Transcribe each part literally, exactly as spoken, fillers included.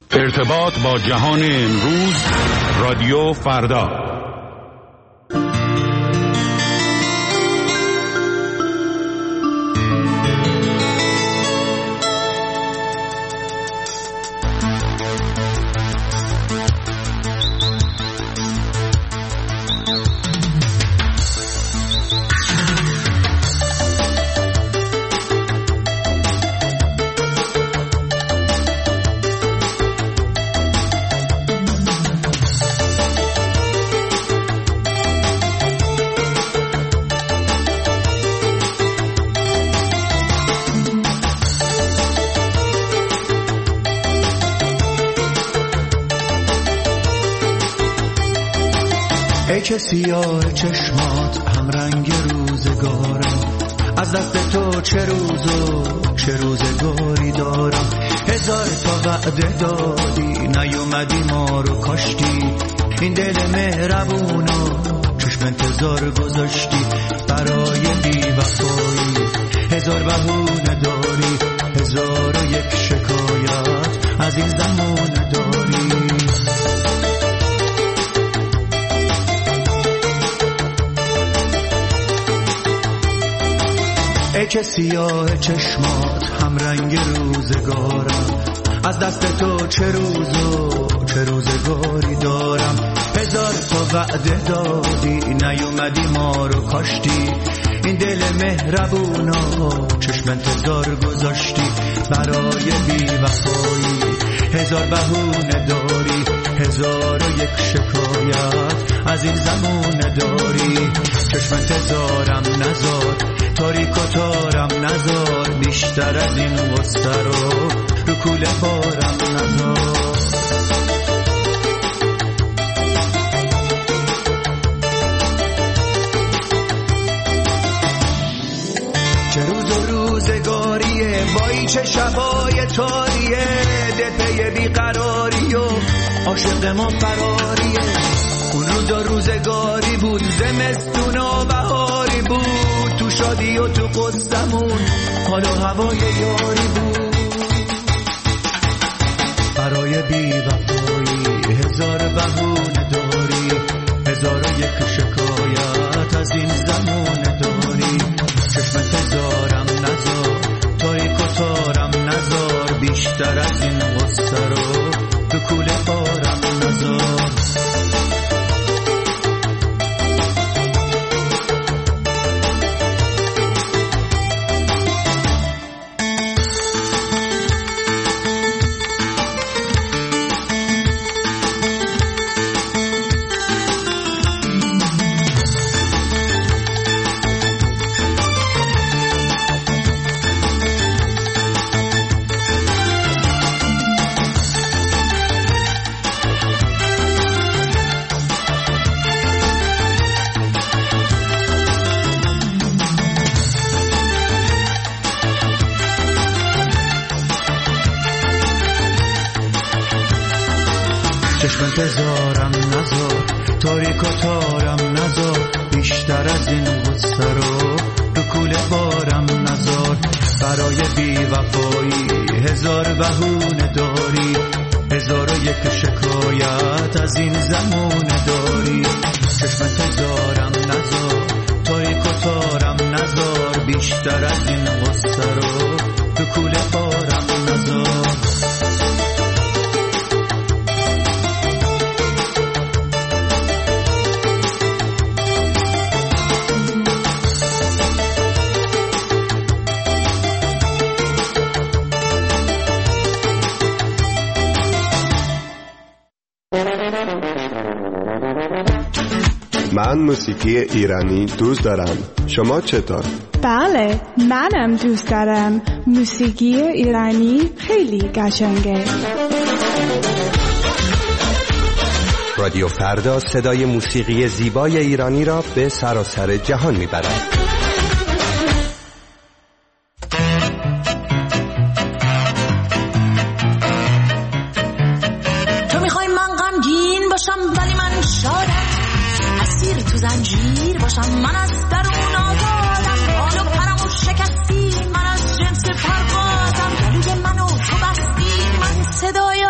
ارتباط با جهان امروز، رادیو فردا. ای که سیاه چشمات هم رنگ روزگارم، از دست تو چه روز و چه روزگاری دارم. هزار تا وعده دادی نیومدی ما رو کاشتی، این دل مهربونو چشم انتظار گذاشتی. برای بی وفایی هزار بهونه داری، هزار و یک شکایت از این زمان داری. ای که سیاه چشمات هم رنگ روزگارم، از دست تو چه روز و چه روزگاری دارم. هزار تا وعده دادی نیومدی ما رو کاشتی، این دل مهربونا چشم انتظار گذاشتی. برای بی وفایی هزار بهونه داری، هزار و یک شکایت از این زمان داری. چشم انتظارم نزار، تاریک و تارم نزار، بیشتر از این غصه رو رو کوله بارم نزار. چه روز و روزگاریه، وای چه شبای تاریه، دپه بیقراری و عاشق ما فراریه. اون روزا روزگاری بود، زمستون و بهاری بود، تو شادی و تو قصدمون حال و هوای یاری بود. برای بی وفایی هزار بهونه داری، هزار و یک شکایت از این زمان داری. چشم انتظارم نزار، تاریک و تارم نزار، بیشتر از این غصه رو تو کوله بارم نزار. چشم انتظارم نزار، تاریک و تارم نزار، بیشتر از این غصه رو رو کوله بارم نزار. برای بی وفایی هزار بهونه داری، هزار و یک شکایت از این زمان داری. چشم انتظارم نزار، تاریک و تارم نزار، بیشتر از این غصه رو رو کوله بارم نزار. من موسیقی ایرانی دوست دارم. شما چطور؟ بله، منم دوست دارم. موسیقی ایرانی خیلی قشنگه. رادیو فردا صدای موسیقی زیبای ایرانی را به سراسر جهان میبرد. تو میخوای من غمگین باشم ولی من شادم، اسیر تو زنجیر باشم من از درون آزادم. حال و پرمو شکستی من از جنس پروازم، گلوی منو تو بستی من صدای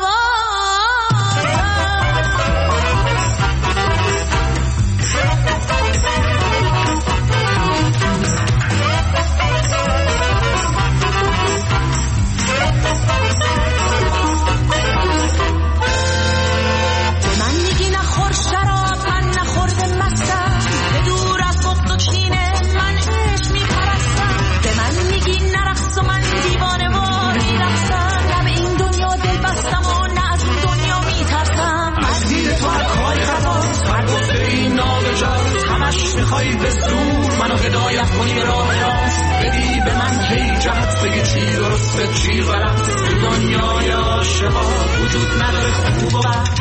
میخوای به زور منو هدایت کنی به راه راست، بدی به من کی جهت، بگی چی درسته چی غلط. تو دنیای عاشقا وجود نداره خوب و بد.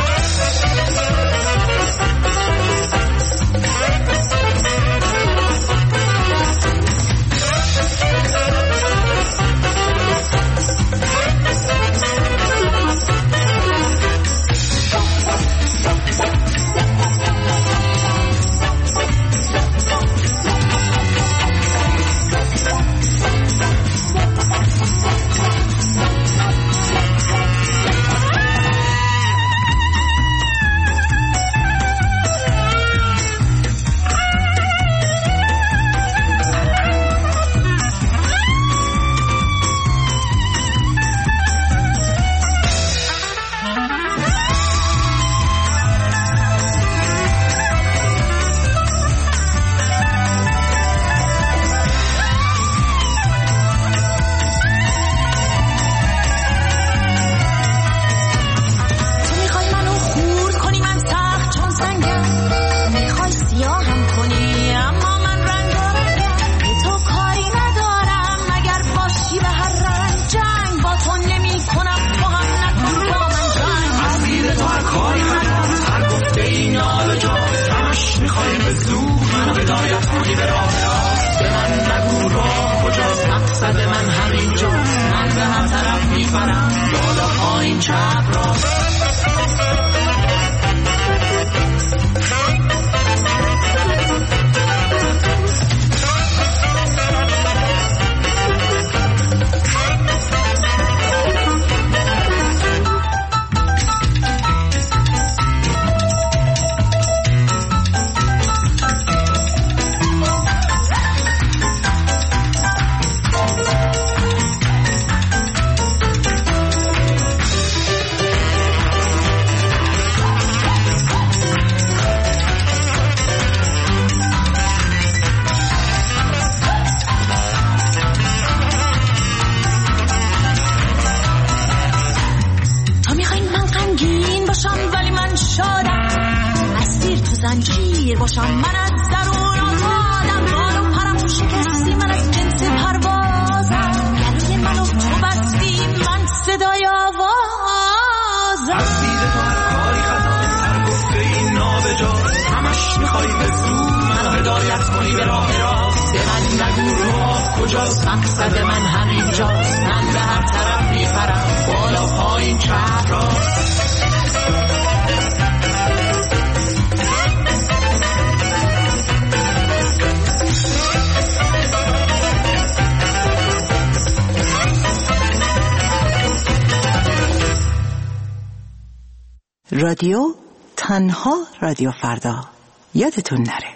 رادیو تنها رادیو فردا، یادتون نره.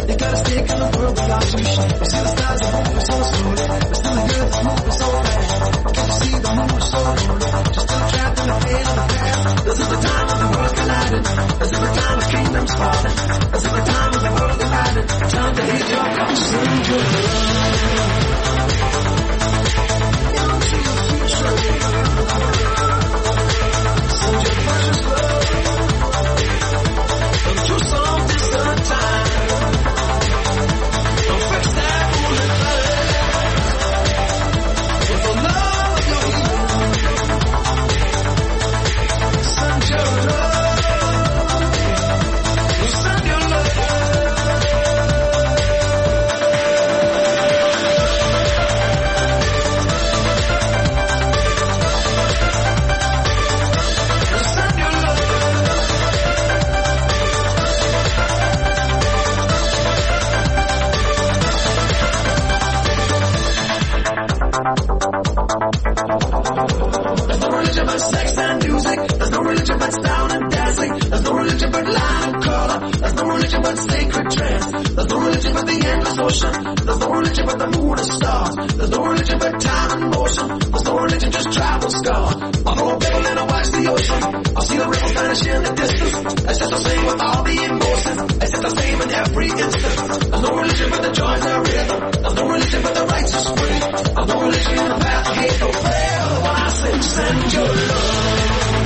We're still the stars, we're so slow, we're still the good, we're so bad. but sex and music. There's no religion but sound and dancing. There's no religion but light and color. There's no religion but sacred trance. There's no religion but the endless ocean. There's no religion but the moon and stars. There's no religion but time and motion. There's no religion, just travel scars. I'll throw a bagel and I'll watch the ocean. I'll see the ripples vanish in the distance. It's just the same with all the emotions. It's just the same in every instant. There's no religion but the joys and rhythm. There's no religion but the righteous way. There's no religion in the path of hate, no prayer. When I say send your love.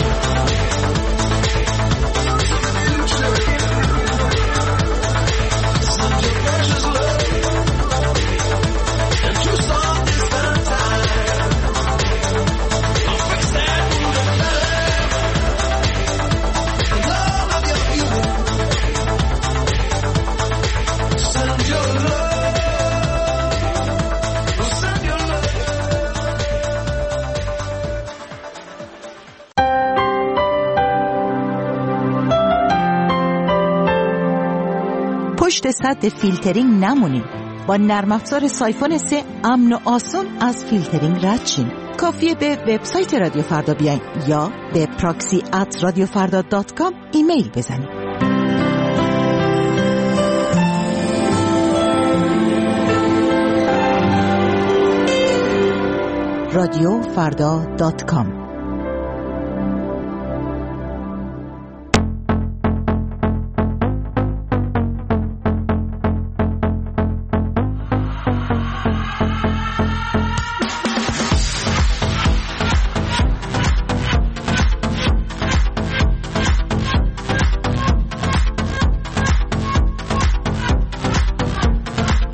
پشت سد فیلترینگ نمونید. با نرم افزار سایفون سه امن و آسون از فیلترینگ رد شین. کافیه به وبسایت رادیو فردا بیاین یا به پراکسی ات رادیو فردا دات کام ایمیل بزنید. رادیو فردا دات کام.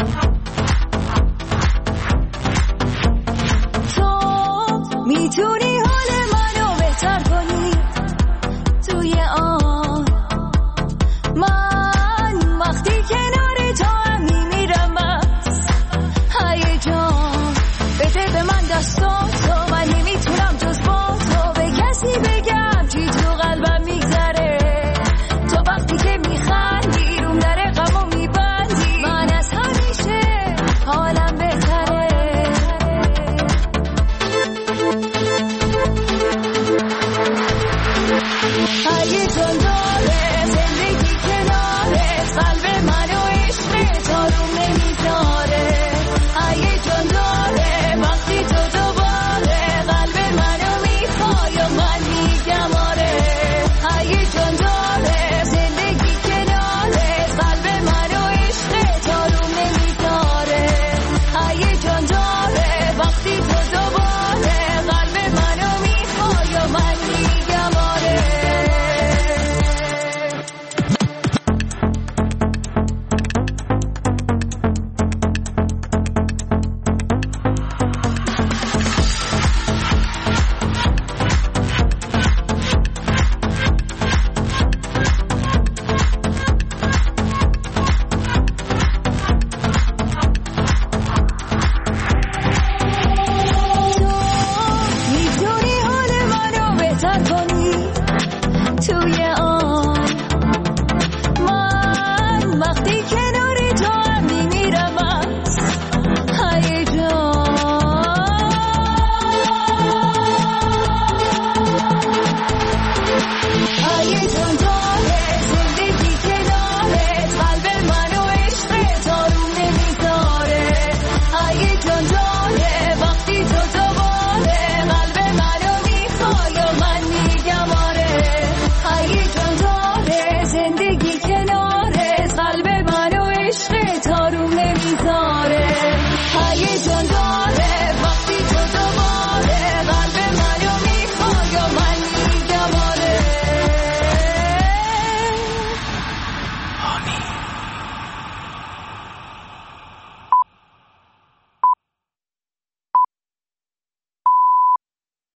میتونی